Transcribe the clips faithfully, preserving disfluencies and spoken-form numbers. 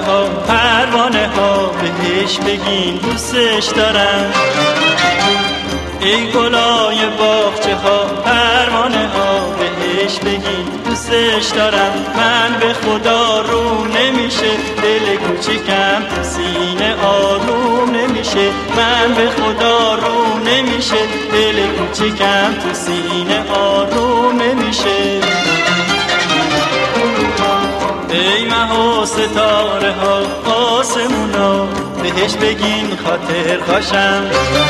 ها پروانه ها بهش بگین دوستش دارم. ای گلای باغچه ها پروانه ها بهش بگین دوستش دارم. من به خدا روم نمیشه دل کوچیکم تو سینه آروم نمیشه. من به خدا روم نمیشه دل کوچیکم تو سینه آروم نمیشه. ای مه و ستاره ها آسمونا بهش بگین خاطر خوشم.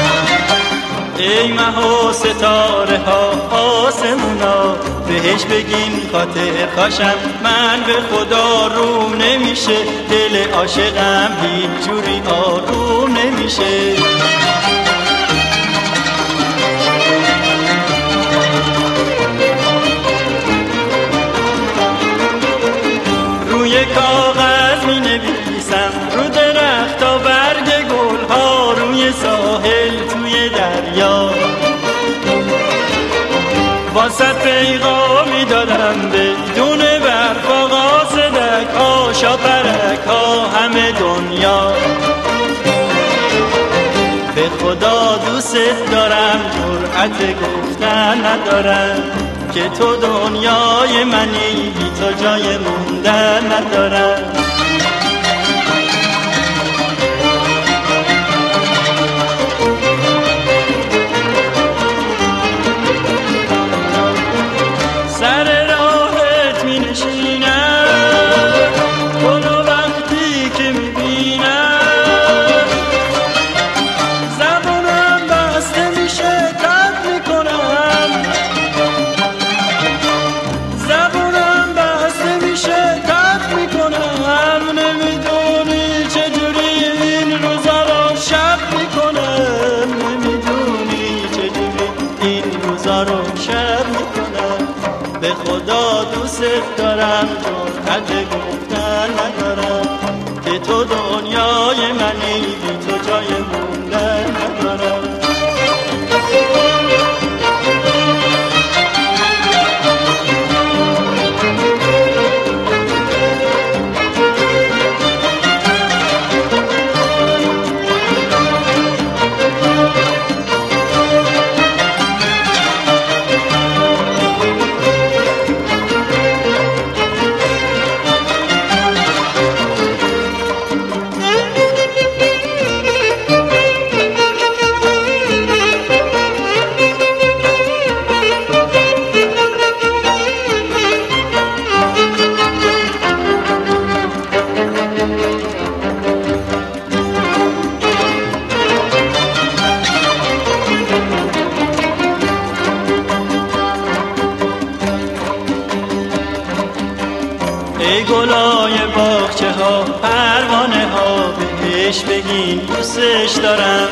ای مه و ستاره ها آسمونا بهش بگین خاطر خوشم. من به خدا روم نمیشه دل عاشقم هیچ جوری آروم نمیشه. روی کاغذ می نویسم رو درخت ها برگ گل ها روی ساحل توی دریا. واسه پیغامی دادم بدون برف آقا صدک ها شاپرک ها همه دنیا. به خدا دوست دارم جرأت گفتن ندارم که تو دنیای منی بی تو جای موندن ندارم. سر راهت می نشینم گلو وقتی که می بینم زبانم بسته میشه تب می کنم. زبانم بسته میشه تب می کنم. نمیدونی چجوری این روزا رو شب می کنم. نمیدونی چجوری این روزا رو شب می کنم. به خدا دوست دارم جرأت گفتن ندارم که تو دنیای منی بی تو جای موندن ندارم. ای گلای باغچه ها پروانه ها بهش بگین دوستش دارم.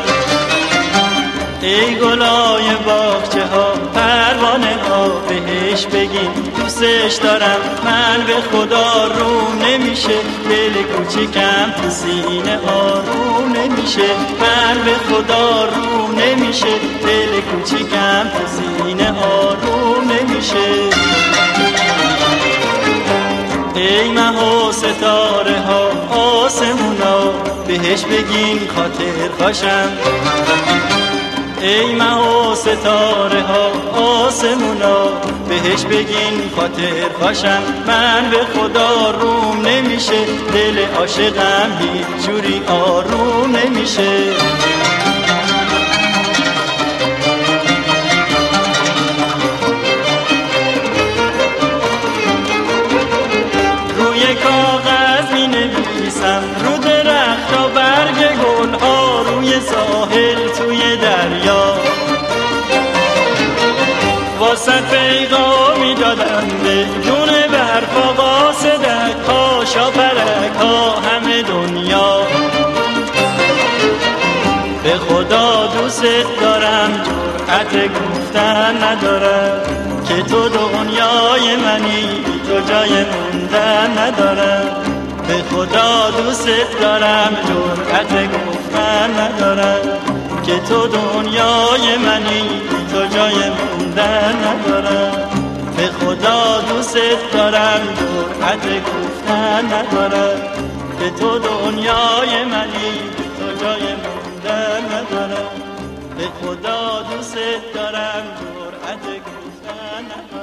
ای گلای باغچه ها پروانه ها بهش بگین دوستش دارم. من به خدا روم نمیشه دل کوچیکم تو سینه آروم نمیشه. من به خدا روم نمیشه دل کوچیکم تو سینه آروم نمیشه. ای مه و ستاره ها آسمونا بهش بگین خاطر خوشم. ای مه و ستاره ها آسمونا بهش بگین خاطر خوشم. من به خدا روم نمیشه دل عاشقم هیچ جوری آروم نمیشه. روی کاغذ می نویسم رو درخت ها برگ گل ها روی ساحل توی دریا. واسه پیغامی دادم بدون برف آقا صدک ها شاپرک ها همه دنیا. به خدا دوست دارم جرأت گفتن ندارم که تو دنیای منی تو جای موندن ندارم. به خدا دوست دارم جرأت گفتن ندارم که تو دنیای منی تو جای موندن ندارم. به خدا دوست دارم جرأت گفتن ندارم که تو دنیای منی، تو جای موندن ندارم. به خدا دوست دارم، جرأت گفتن ندارم.